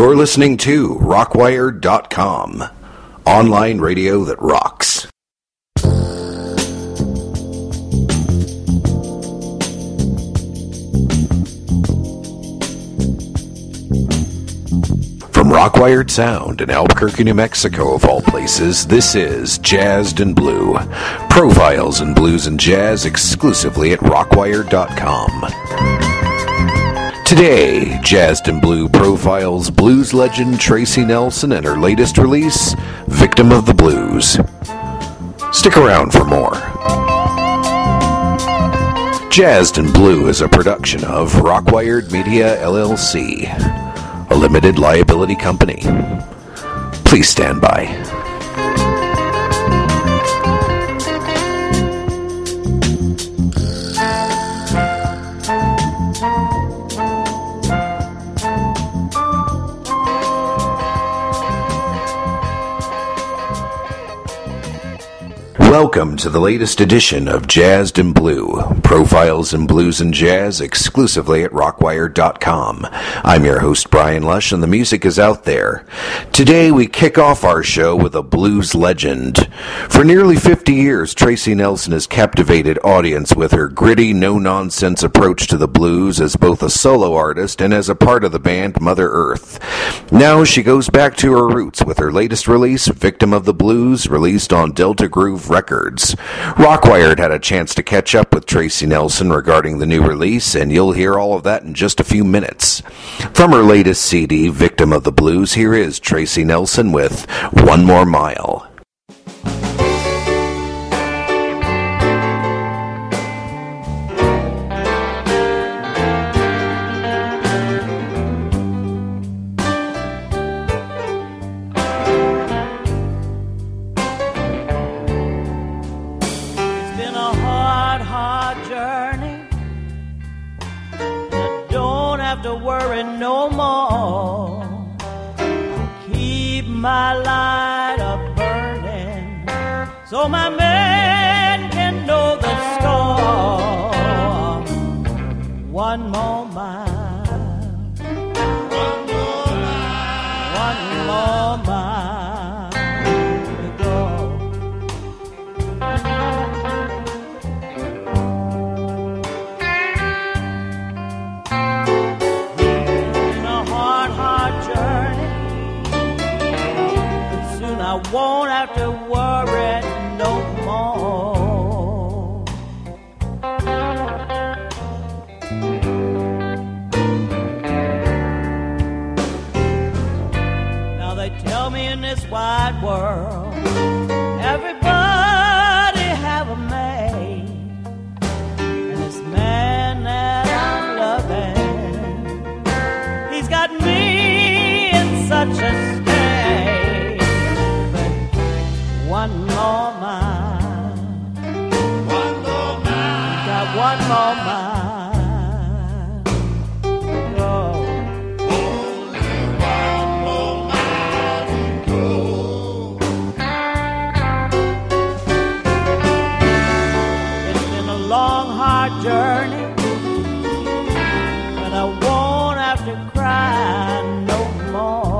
You're listening to Rockwire.com, online radio that rocks. From Rockwired Sound in Albuquerque, New Mexico, of all places, this is Jazzed and Blue. Profiles in blues and jazz exclusively at Rockwire.com. Today, Jazzed and Blue profiles blues legend Tracy Nelson and her latest release, Victim of the Blues. Stick around for more. Jazzed and Blue is a production of Rockwired Media, LLC, a limited liability company. Please stand by. Welcome to the latest edition of Jazzed and Blue, profiles in blues and jazz exclusively at Rockwire.com. I'm your host, Brian Lush, and the music is out there. Today we kick off our show with a blues legend. For nearly 50 years, Tracy Nelson has captivated audience with her gritty, no-nonsense approach to the blues as both a solo artist and as a part of the band Mother Earth. Now she goes back to her roots with her latest release, Victim of the Blues, released on Delta Groove Records. Rockwired had a chance to catch up with Tracy Nelson regarding the new release, and you'll hear all of that in just a few minutes. From her latest CD, Victim of the Blues, here is Tracy Nelson with One More Mile. No more. Keep my light up burning so my men can know the score. One more mile. One more mile. One more mile to go. I won't have to worry no more. Now they tell me in this wide world, everybody have a mate, and this man that I'm loving, he's got me in such a one more mile. One more mile. Got one more mile. Oh. Only one more mile to go. It's been a long, hard journey, but I won't have to cry no more.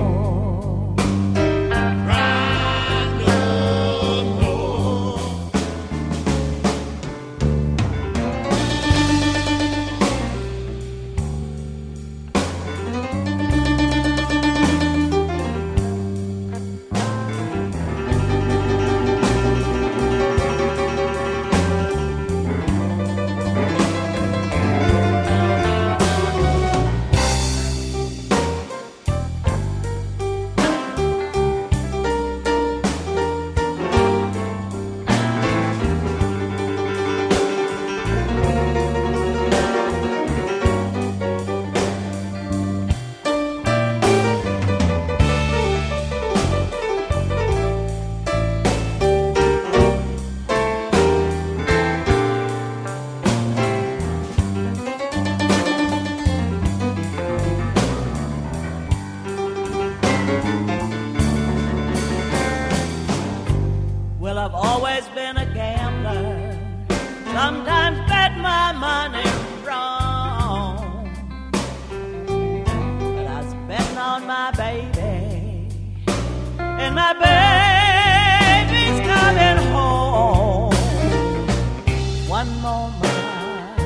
always been a gambler. Sometimes bet my money wrong, but I was betting on my baby, and my baby's coming home. One more mile,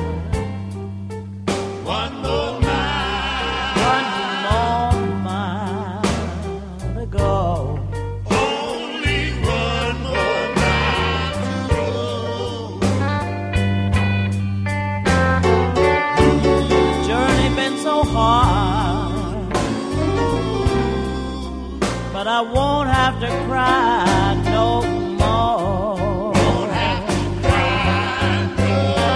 one more mile, one more mile to go. Only one more mile to go. Journey been so hard, but I won't have to cry no more. Won't have to cry no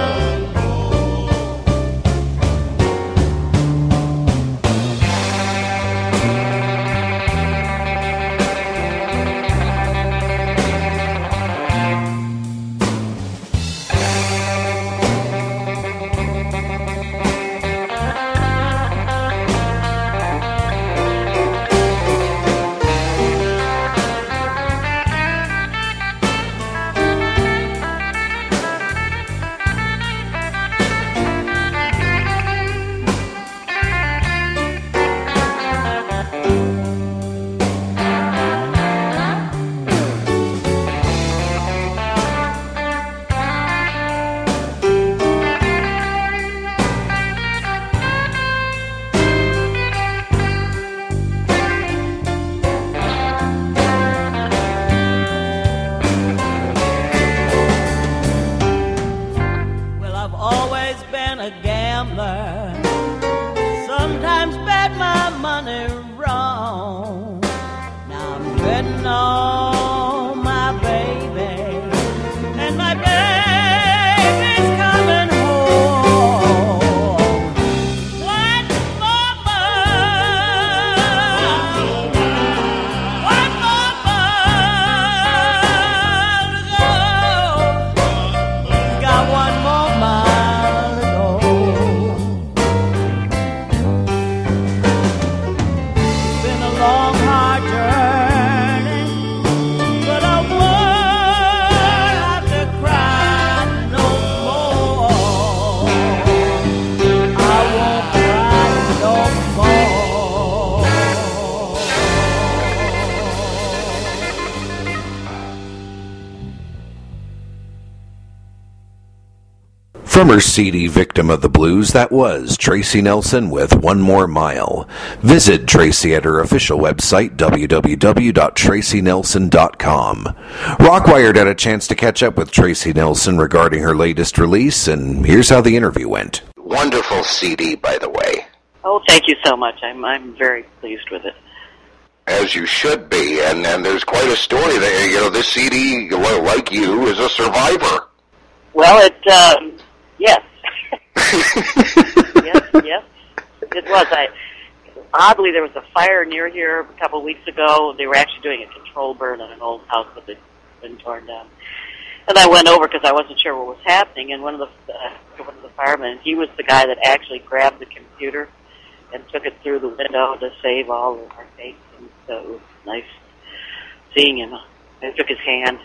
a gambler, sometimes bet my money wrong. Now I'm betting on my baby, and my baby's coming home. One more mile, one more mile to go. Got one more mile. Long, hard journey, but I won't have to cry no more. I won't cry no more. From her CD Victim of the Blues, that was Tracy Nelson with One More Mile. Visit Tracy at her official website, www.tracynelson.com. Rockwired had a chance to catch up with Tracy Nelson regarding her latest release, and here's how the interview went. Wonderful CD, by the way. Oh, thank you so much. I'm very pleased with it. As you should be, and there's quite a story there. You know, this CD, like you, is a survivor. Well, yes. yes, it was. Oddly, there was a fire near here a couple of weeks ago. They were actually doing a control burn on an old house that had been torn down. And I went over because I wasn't sure what was happening, and one of the firemen, he was the guy that actually grabbed the computer and took it through the window to save all of our fates. And so it was nice seeing him. I took his hand.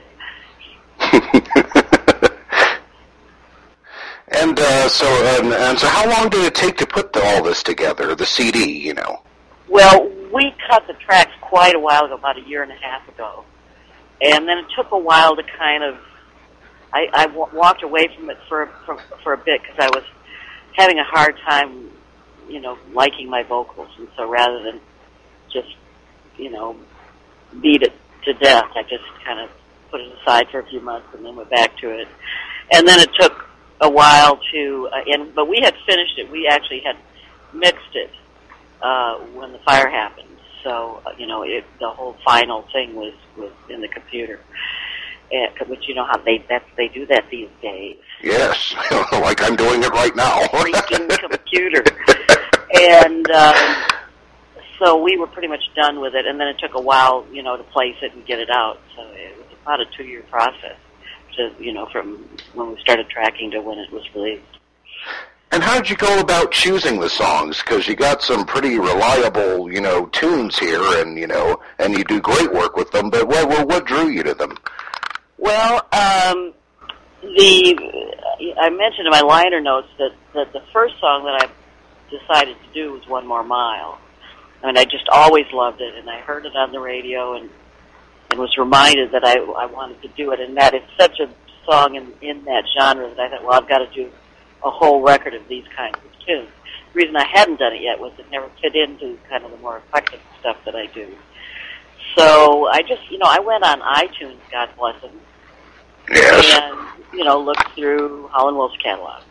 And so how long did it take to put all this together, the CD, you know? Well, we cut the tracks quite a while ago, about a year and a half ago. And then it took a while to kind of, I walked away from it for a bit because I was having a hard time, you know, liking my vocals. And so rather than just, you know, beat it to death, I just kind of put it aside for a few months and then went back to it. And then it took a while to, but we had finished it. We actually had mixed it when the fire happened. So, you know, the whole final thing was in the computer. Which you know how they do that these days. Yes, like I'm doing it right now. Freaking computer. And so we were pretty much done with it, and then it took a while, you know, to place it and get it out. So it was about a 2-year process, to, you know, from when we started tracking to when it was released. And how did you go about choosing the songs? Because you got some pretty reliable, you know, tunes here, and you know, and you do great work with them. But what drew you to them? Well, I mentioned in my liner notes that the first song that I decided to do was One More Mile. And I just always loved it, and I heard it on the radio and was reminded that I wanted to do it, and that it's such a song in that genre that I thought, well, I've got to do a whole record of these kinds of tunes. The reason I hadn't done it yet was it never fit into kind of the more eclectic stuff that I do. So I just, I went on iTunes, God bless them, Yes. and, looked through Howlin' Wolf's catalog.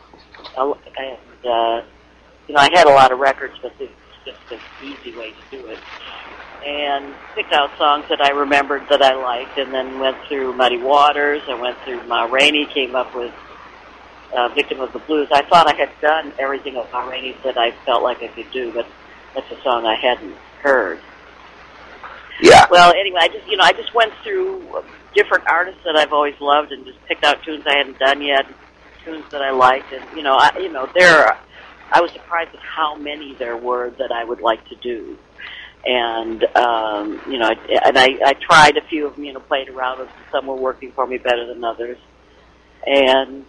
And, I had a lot of records, but this was just an easy way to do it. And picked out songs that I remembered that I liked, and then went through Muddy Waters. I went through Ma Rainey, came up with Victim of the Blues. I thought I had done everything of Ma Rainey that I felt like I could do, but that's a song I hadn't heard. Yeah. Well, anyway, I just went through different artists that I've always loved and just picked out tunes I hadn't done yet, tunes that I liked, and I was surprised at how many there were that I would like to do. And I tried a few of them, played around with them. Some were working for me better than others. And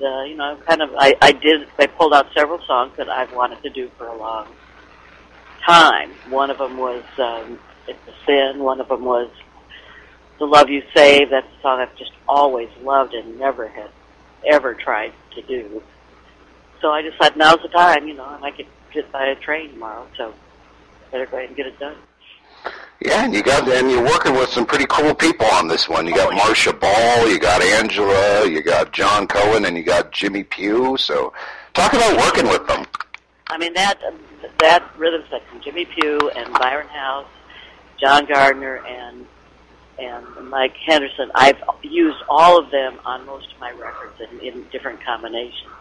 I pulled out several songs that I've wanted to do for a long time. One of them was It's a Sin. One of them was The Love You Save. That's a song I've just always loved and never had ever tried to do. So I just thought, now's the time, and I could get by a train tomorrow, so better go ahead and get it done. Yeah, and you're working with some pretty cool people on this one. You got Marcia Ball, you got Angela, you got John Cohen, and you got Jimmy Pugh. So talk about working with them. I mean, that rhythm section, Jimmy Pugh and Byron House, John Gardner, and Mike Henderson, I've used all of them on most of my records in different combinations.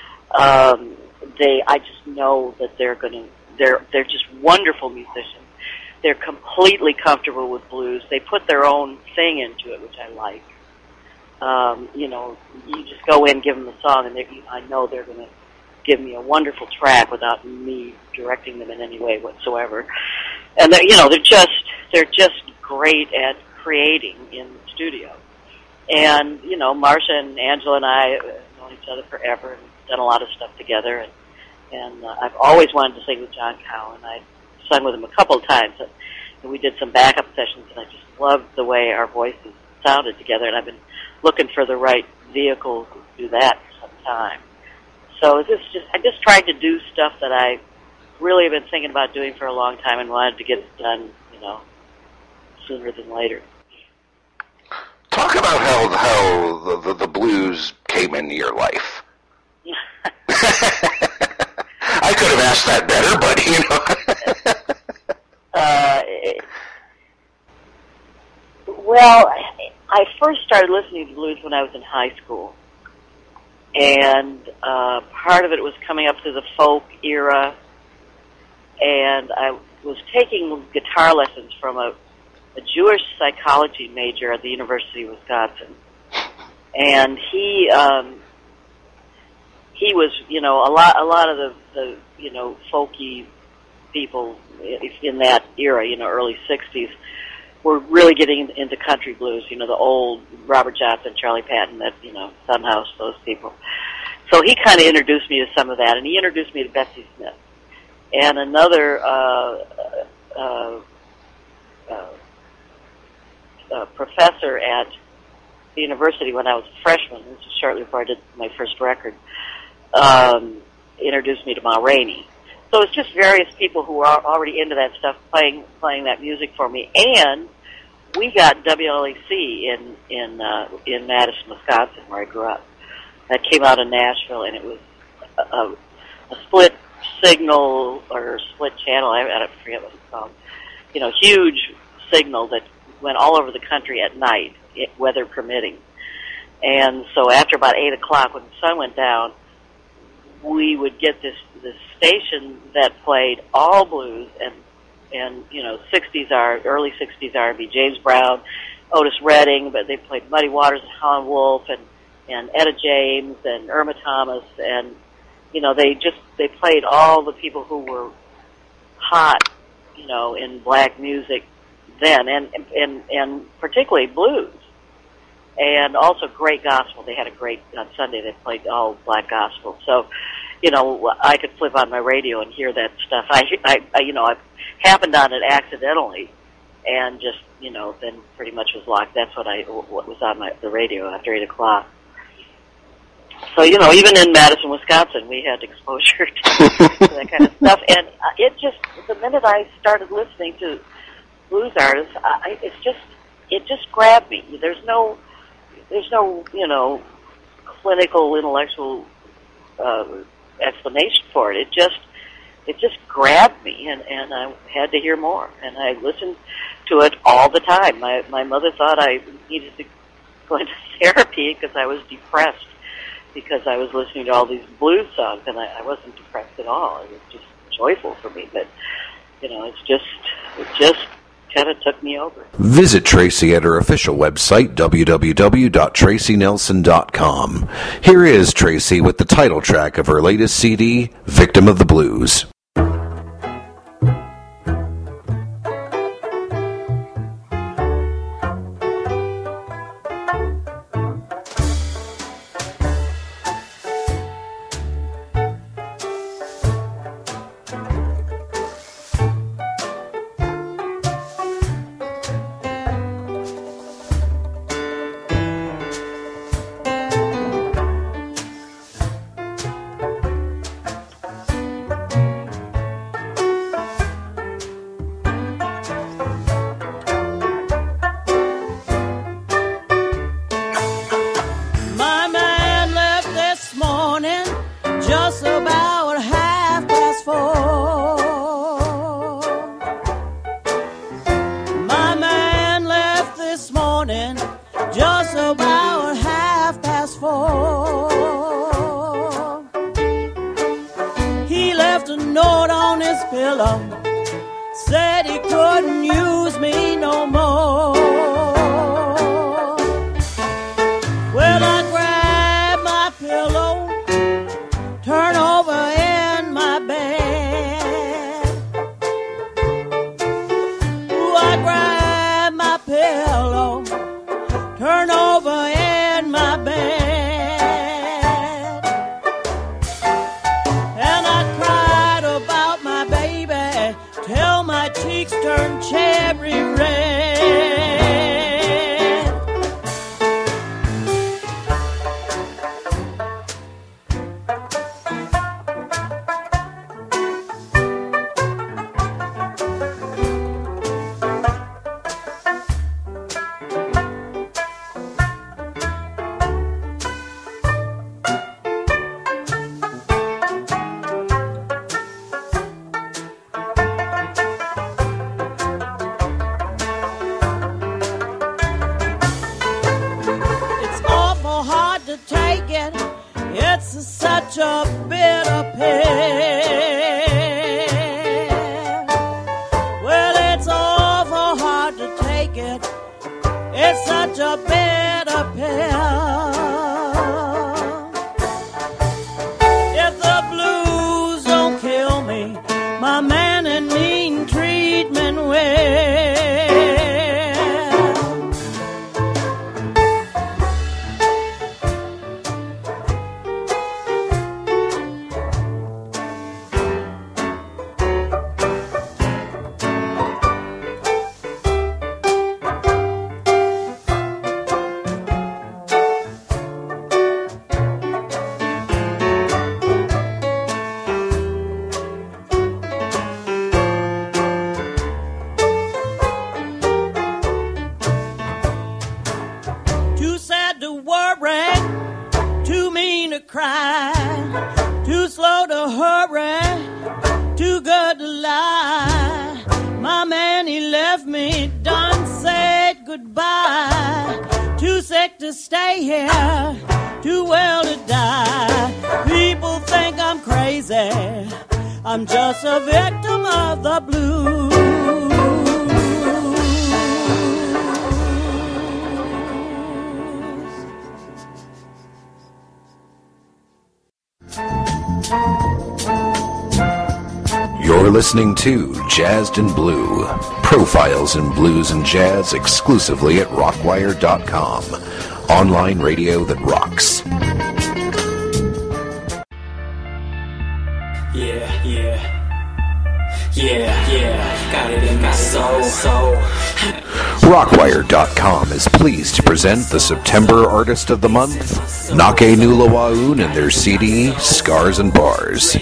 I just know that they're just wonderful musicians. They're completely comfortable with blues. They put their own thing into it, which I like. You just go in, give them the song, and I know they're going to give me a wonderful track without me directing them in any way whatsoever. And they're just great at creating in the studio. And Marcia and Angela and I have known each other forever and done a lot of stuff together. And I've always wanted to sing with John Cowen. I sung with him a couple of times, and we did some backup sessions, and I just loved the way our voices sounded together, and I've been looking for the right vehicle to do that for some time. So I just tried to do stuff that I really have been thinking about doing for a long time and wanted to get it done, sooner than later. Talk about how the blues came into your life. I could have asked that better, but Well, I first started listening to blues when I was in high school, and part of it was coming up through the folk era, and I was taking guitar lessons from a Jewish psychology major at the University of Wisconsin, and he was, a lot of the folky people in that era, early 60s, were really getting into country blues, the old Robert Johnson, Charlie Patton, that, Sunhouse, those people. So he kind of introduced me to some of that, and he introduced me to Bessie Smith. And another professor at the university when I was a freshman, this was shortly before I did my first record, introduced me to Ma Rainey. So it's just various people who are already into that stuff playing that music for me. And we got WLAC in Madison, Wisconsin, where I grew up. That came out of Nashville, and it was a split signal or split channel. I don't forget what it's called. Huge signal that went all over the country at night, weather permitting. And so after about 8 o'clock, when the sun went down, we would get this station that played all blues and early 60s R&B, James Brown, Otis Redding, but they played Muddy Waters and Howlin' Wolf and Etta James and Irma Thomas, and they played all the people who were hot, in black music then, and particularly blues, and also great gospel. They had on Sunday they played all black gospel. So I could flip on my radio and hear that stuff. I happened on it accidentally, and just, then pretty much was locked. That's what was on the radio after 8 o'clock. So, even in Madison, Wisconsin, we had exposure to that kind of stuff. And the minute I started listening to blues artists, it just grabbed me. There's no, clinical, intellectual explanation for it. It just grabbed me, and I had to hear more. And I listened to it all the time. My mother thought I needed to go into therapy because I was depressed, because I was listening to all these blues songs, and I wasn't depressed at all. It was just joyful for me. But, it just kind of took me over. Visit Tracy at her official website, www.tracynelson.com. Here is Tracy with the title track of her latest CD, Victim of the Blues. I'm just a victim of the blues. You're listening to Jazzed and Blue, profiles in blues and jazz exclusively at rockwire.com. Online radio that rocks. Yeah, got it in my soul. Rockwire.com is pleased to present the September Artist of the Month, Nake Nulawaun, and their CD, Scars and Bars.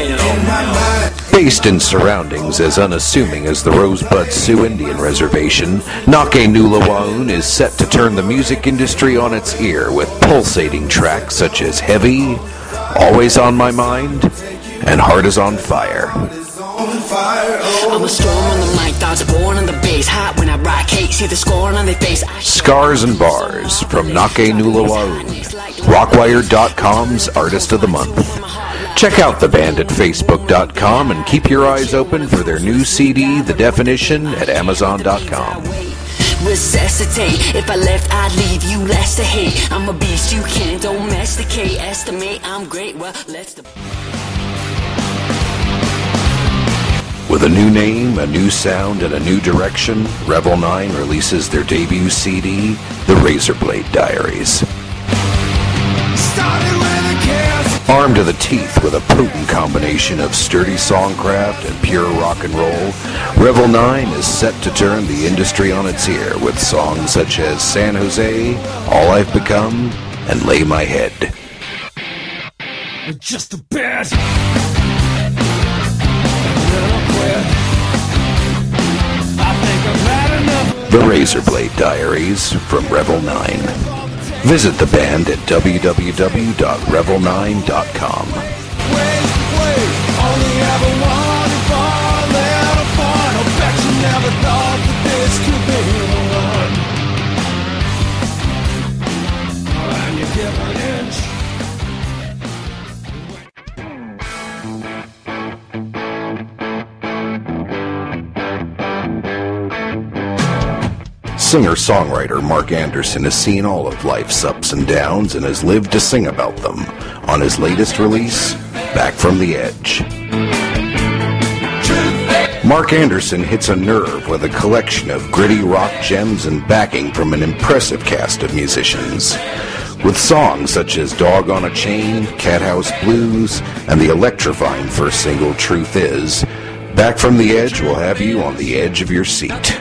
Based in surroundings as unassuming as the Rosebud Sioux Indian Reservation, Nake Nulawaun is set to turn the music industry on its ear with pulsating tracks such as Heavy, Always on My Mind, and Heart is on Fire. I'm a storm on the mic, thoughts born on the bass. Hot when I rock, hate, see the scorn on their face. Scars and Bars from Nake Nulawaun, Rockwire.com's Artist of the Month. Check out the band at Facebook.com and keep your eyes open for their new CD, The Definition, at Amazon.com. Resuscitate, if I left I'd leave you less to hate. I'm a beast you can't domesticate. Estimate I'm great, well let's With a new name, a new sound, and a new direction, Revel 9 releases their debut CD, The Razorblade Diaries. Armed to the teeth with a potent combination of sturdy songcraft and pure rock and roll, Revel 9 is set to turn the industry on its ear with songs such as San Jose, All I've Become, and Lay My Head. Just a bit. The Razorblade Diaries from Revel 9. Visit the band at www.revel9.com. Only ever wanted for little fun. I bet you never thought that this could be the one. And you give an inch. Singer-songwriter Mark Anderson has seen all of life's ups and downs and has lived to sing about them on his latest release, Back from the Edge. Mark Anderson hits a nerve with a collection of gritty rock gems and backing from an impressive cast of musicians. With songs such as Dog on a Chain, Cathouse Blues, and the electrifying first single, Truth Is, Back from the Edge will have you on the edge of your seat.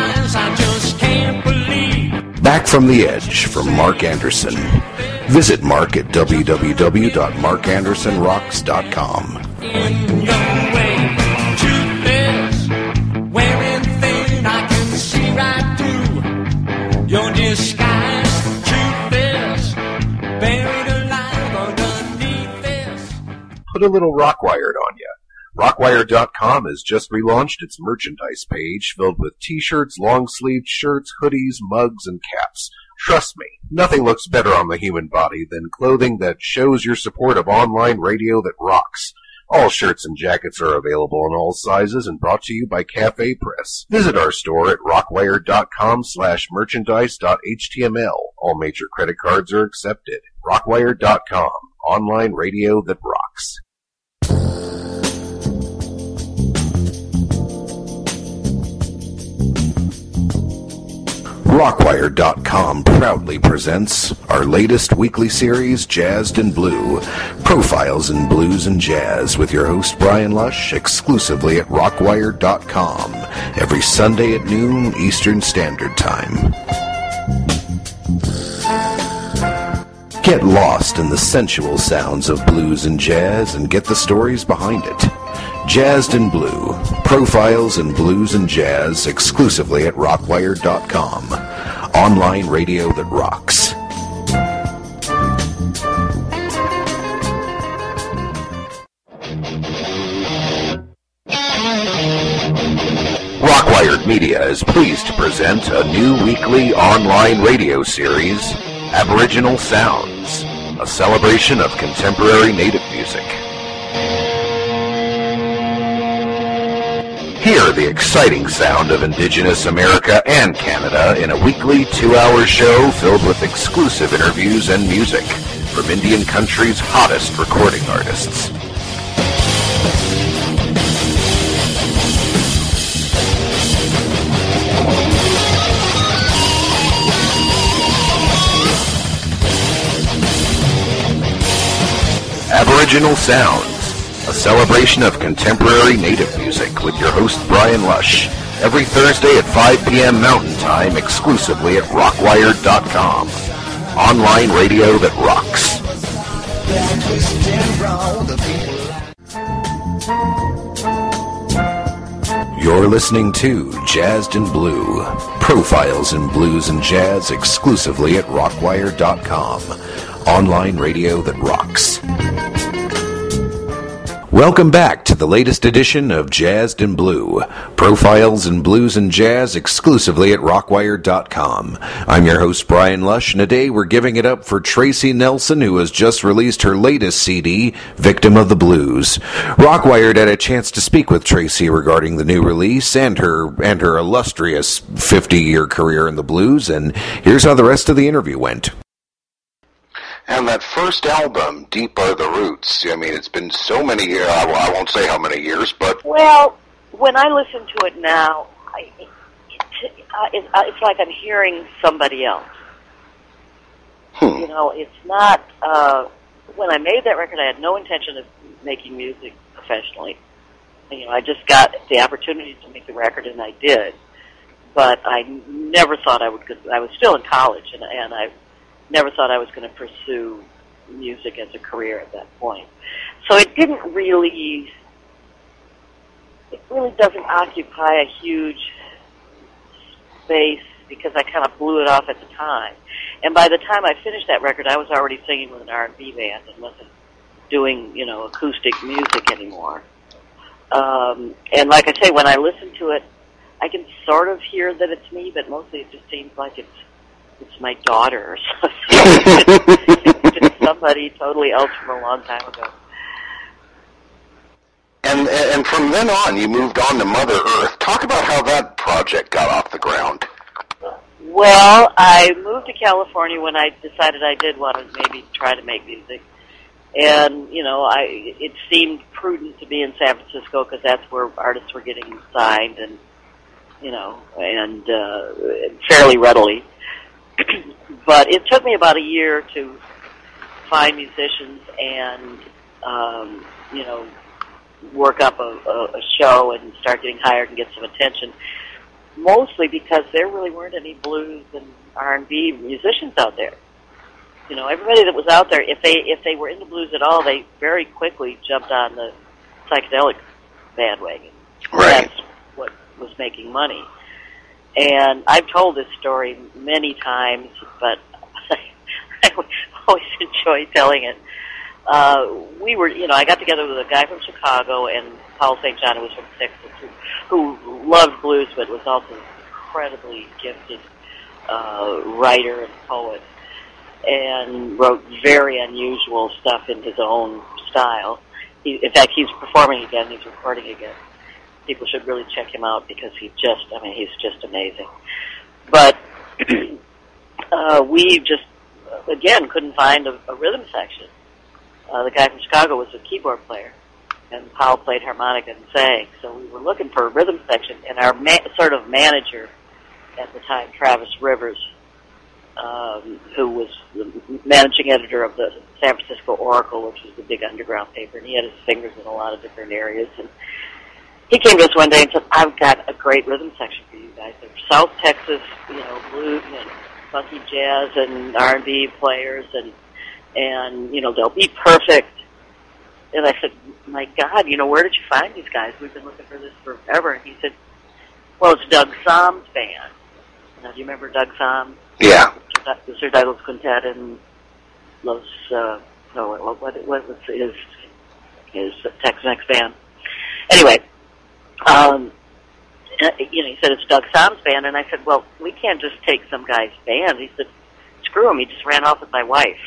Back from the Edge from Mark Anderson. Visit Mark at www.markandersonrocks.com. Put a little Rockwired on ya. Rockwire.com has just relaunched its merchandise page filled with t-shirts, long-sleeved shirts, hoodies, mugs, and caps. Trust me, nothing looks better on the human body than clothing that shows your support of online radio that rocks. All shirts and jackets are available in all sizes and brought to you by Cafe Press. Visit our store at rockwire.com/merchandise.html. All major credit cards are accepted. Rockwire.com, online radio that rocks. Rockwire.com proudly presents our latest weekly series, Jazzed in Blue, Profiles in Blues and Jazz, with your host Brian Lush, exclusively at Rockwire.com, every Sunday at noon Eastern Standard Time. Get lost in the sensual sounds of blues and jazz and get the stories behind it. Jazzed in Blue, Profiles in Blues and Jazz, exclusively at Rockwire.com, online radio that rocks. Rockwired Media is pleased to present a new weekly online radio series, Aboriginal Sounds, a celebration of contemporary native music. Hear the exciting sound of Indigenous America and Canada in a weekly 2-hour show filled with exclusive interviews and music from Indian country's hottest recording artists. Aboriginal Sounds, a celebration of contemporary native music with your host Brian Lush. Every Thursday at 5 p.m. Mountain Time, exclusively at rockwired.com. Online radio that rocks. You're listening to Jazzed and Blue. Profiles in blues and jazz exclusively at rockwired.com. Online radio that rocks. Welcome back to the latest edition of Jazzed and Blue. Profiles in blues and jazz exclusively at rockwired.com. I'm your host Brian Lush, and today we're giving it up for Tracy Nelson, who has just released her latest CD, Victim of the Blues. Rockwired had a chance to speak with Tracy regarding the new release and her illustrious 50-year career in the blues, and here's how the rest of the interview went. And that first album, Deep Are the Roots, I mean, it's been so many years, I won't say how many years, but... Well, when I listen to it now, it's like I'm hearing somebody else. You know, it's not... when I made that record, I had no intention of making music professionally. You know, I just got the opportunity to make the record, and I did. But I never thought I was still in college, and I never thought I was going to pursue music as a career at that point. So it really doesn't occupy a huge space because I kind of blew it off at the time. And by the time I finished that record, I was already singing with an R&B band and wasn't doing, you know, acoustic music anymore. And like I say, when I listen to it, I can sort of hear that it's me, but mostly it just seems like it's my daughter or something. It's just somebody totally else from a long time ago. And from then on, you moved on to Mother Earth. Talk about how that project got off the ground. Well, I moved to California when I decided I did want to maybe try to make music. And, you know, it seemed prudent to be in San Francisco because that's where artists were getting signed and, you know, and fairly readily. But it took me about a year to find musicians and, you know, work up a show and start getting hired and get some attention, mostly because there really weren't any blues and R&B musicians out there. You know, everybody that was out there, if they were into blues at all, they very quickly jumped on the psychedelic bandwagon. Right. That's what was making money. And I've told this story many times, but I always enjoy telling it. We were, you know, I got together with a guy from Chicago and Paul St. John, who was from Texas, who loved blues, but was also an incredibly gifted writer and poet, and wrote very unusual stuff in his own style. In fact, he's performing again, he's recording again. People should really check him out because he's just amazing. But we just, again, couldn't find a rhythm section. The guy from Chicago was a keyboard player, and Powell played harmonica and sang. So we were looking for a rhythm section, and our sort of manager at the time, Travis Rivers, who was the managing editor of the San Francisco Oracle, which was the big underground paper, and he had his fingers in a lot of different areas. And he came to us one day and said, I've got a great rhythm section for you guys. There's South Texas, you know, blues and funky jazz and R&B players, and you know, they'll be perfect. And I said, my God, you know, where did you find these guys? We've been looking for this forever. And he said, well, it's Doug Somm's band. Now, do you remember Doug Somm? Yeah. The Sir Douglas Quintet and Los, what was his Tex-Mex band? Anyway, you know, he said, it's Doug Somm's band. And I said, well, we can't just take some guy's band. He said, screw him, he just ran off with my wife.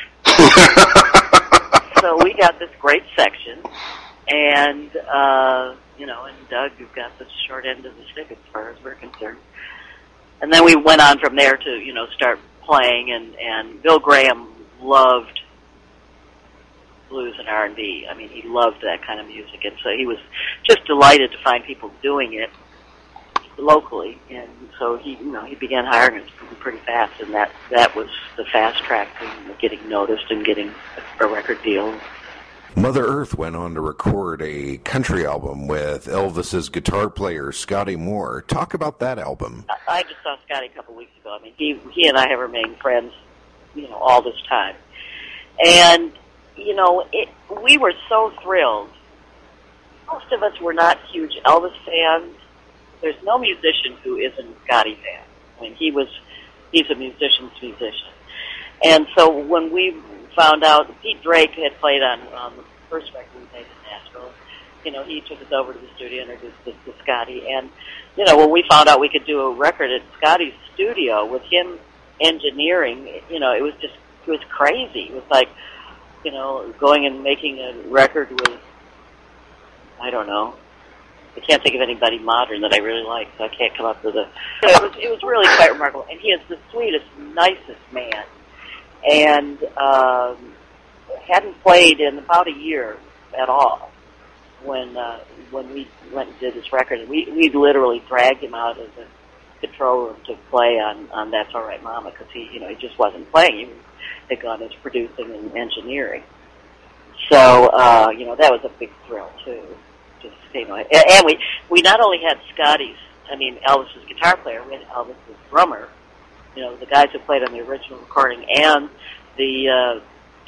So we got this great section, and, you know, and Doug, you've got the short end of the stick as far as we're concerned. And then we went on from there to, you know, start playing, and Bill Graham loved blues and R&B. I mean, he loved that kind of music, and so he was just delighted to find people doing it locally, and so he began hiring us pretty fast, and that was the fast track to getting noticed and getting a record deal. Mother Earth went on to record a country album with Elvis's guitar player, Scotty Moore. Talk about that album. I just saw Scotty a couple weeks ago. I mean, he and I have remained friends, all this time. And, we were so thrilled. Most of us were not huge Elvis fans. There's no musician who isn't a Scotty fan. I mean, he's a musician's musician. And so when we found out Pete Drake had played on the first record we made in Nashville, he took us over to the studio and introduced us to Scotty. And, when we found out we could do a record at Scotty's studio with him engineering, it was crazy. It was like, going and making a record with, I don't know, I can't think of anybody modern that I really like, so I can't come up with a... It was really quite remarkable. And he is the sweetest, nicest man. And hadn't played in about a year at all when we went and did this record. And we literally dragged him out of the control room to play on That's All Right Mama, because he just wasn't playing. He had gone into producing and engineering. So, that was a big thrill, too. And we not only had Elvis's guitar player, we had Elvis's drummer, the guys who played on the original recording, and the,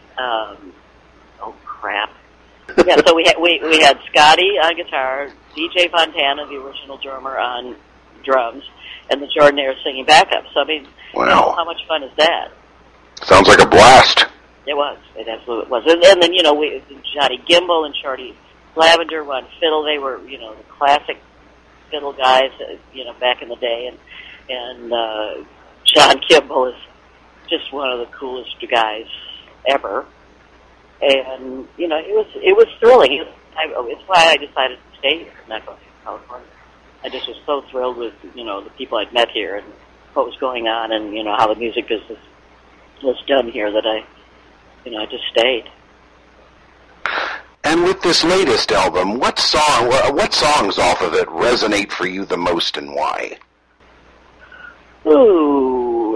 Yeah, so we had Scotty on guitar, DJ Fontana, the original drummer, on drums, and the Jordanaires singing backup. So, wow. How much fun is that? Sounds like a blast. It was. It absolutely was. And then, Johnny Gimbel and Shorty Lavender on fiddle. They were, the classic fiddle guys, back in the day. And John Kimball is just one of the coolest guys ever. And, it was thrilling. It's why I decided to stay here, not go to California. I just was so thrilled with, the people I'd met here and what was going on and, how the music business was done here that I just stayed. And with this latest album, what songs off of it resonate for you the most and why? Ooh.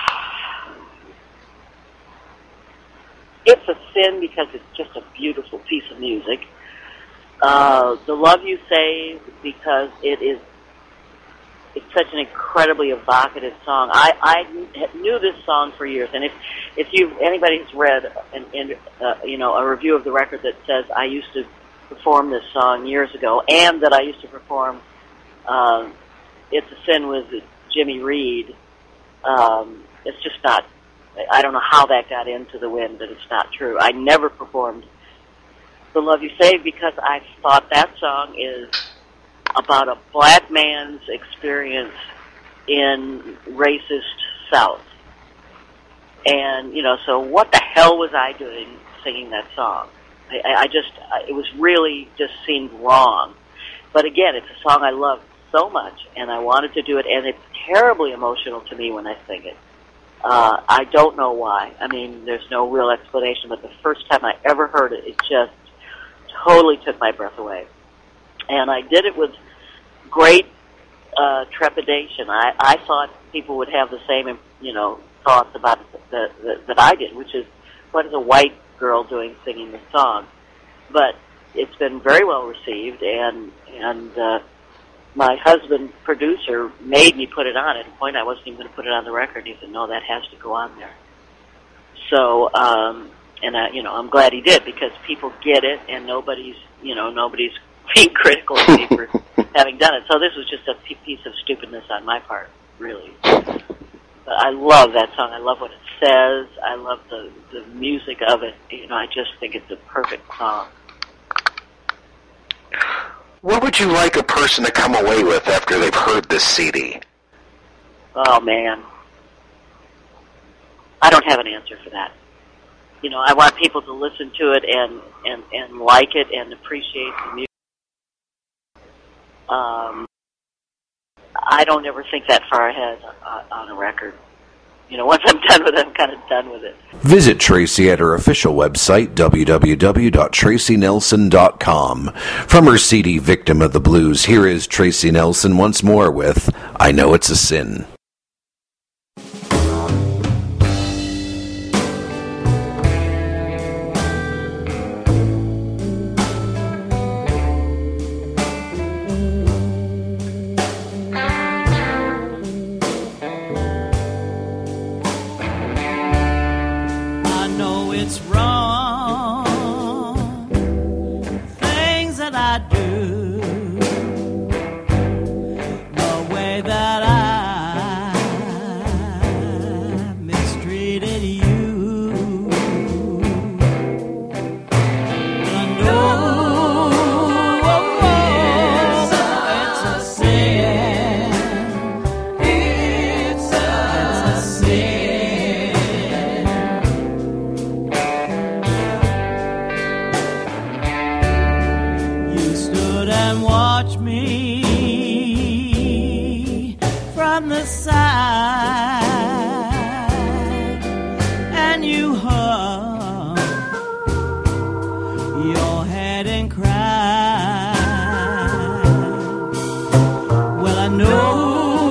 It's a Sin because it's just a beautiful piece of music. The Love You Save because it's such an incredibly evocative song. I knew this song for years, and if anybody's read a review of the record that says I used to perform this song years ago, and that I used to perform It's a Sin with Jimmy Reed, it's just not. I don't know how that got into the wind, but it's not true. I never performed The Love You Save because I thought that song is about a black man's experience in racist South. And, so what the hell was I doing singing that song? It was really just seemed wrong. But again, it's a song I love so much, and I wanted to do it, and it's terribly emotional to me when I sing it. I don't know why. There's no real explanation, but the first time I ever heard it, it just totally took my breath away. And I did it with great trepidation. I thought people would have the same, thoughts about it that I did, which is, what is a white girl doing singing this song? But it's been very well received, and my husband, producer, made me put it on. At a point, I wasn't even going to put it on the record. He said, "No, that has to go on there." So, I'm glad he did, because people get it, and nobody's being critical of me for having done it. So this was just a piece of stupidness on my part, really. But I love that song. I love what it says. I love the music of it. I just think it's a perfect song. What would you like a person to come away with after they've heard this CD? Oh, man. I don't have an answer for that. I want people to listen to it and like it and appreciate the music. I don't ever think that far ahead on a record. Once I'm done with it, I'm kind of done with it. Visit Tracy at her official website, www.tracynelson.com. From her CD, Victim of the Blues, here is Tracy Nelson once more with I Know It's a Sin. the side and you hung your head and cried. Well, I know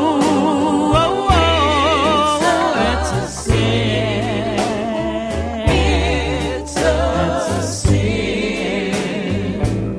it's a sin. It's a sin.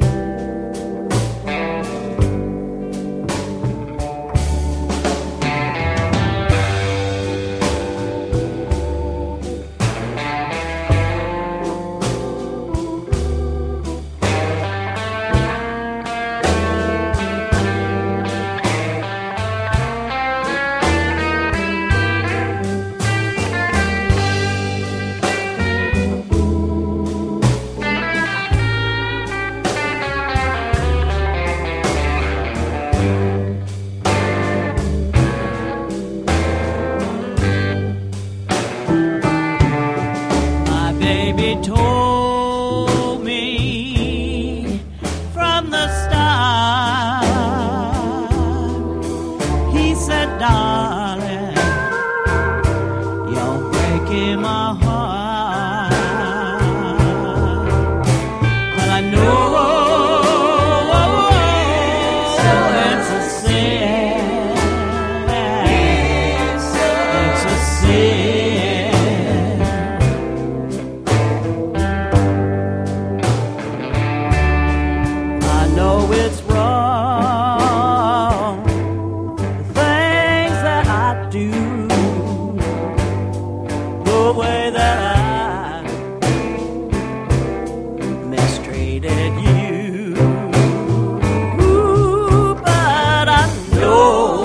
My baby told me from the start. He said, darling, you're breaking my heart. Well, I know it's a sin. It's a sin. I know it's wrong, the things that I do, the way that I mistreated you. But I know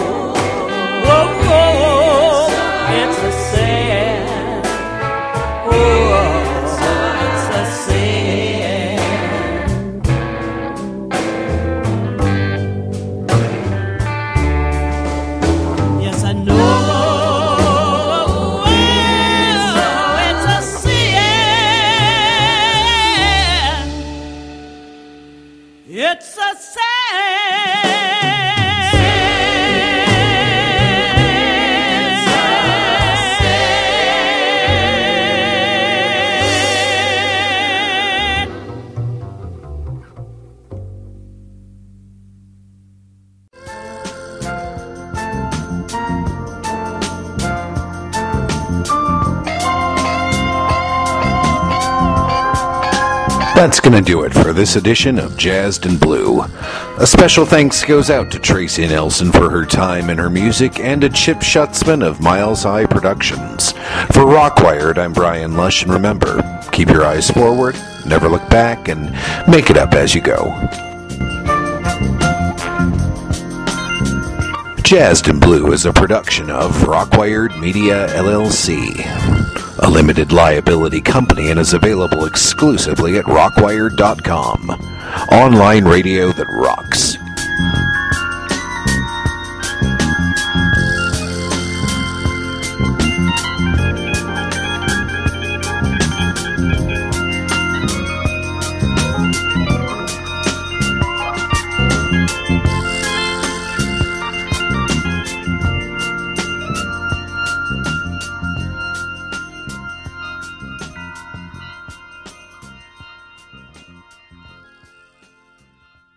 it's a sin. It's a sin. Yes, I know it's a sin. It's a sin. That's going to do it for this edition of Jazzed and Blue. A special thanks goes out to Tracy Nelson for her time and her music, and to Chip Schutzman of Miles High Productions. For Rockwired, I'm Brian Lush, and remember, keep your eyes forward, never look back, and make it up as you go. Jazzed and Blue is a production of Rockwired Media, LLC, a limited liability company, and is available exclusively at rockwired.com. Online radio that rocks.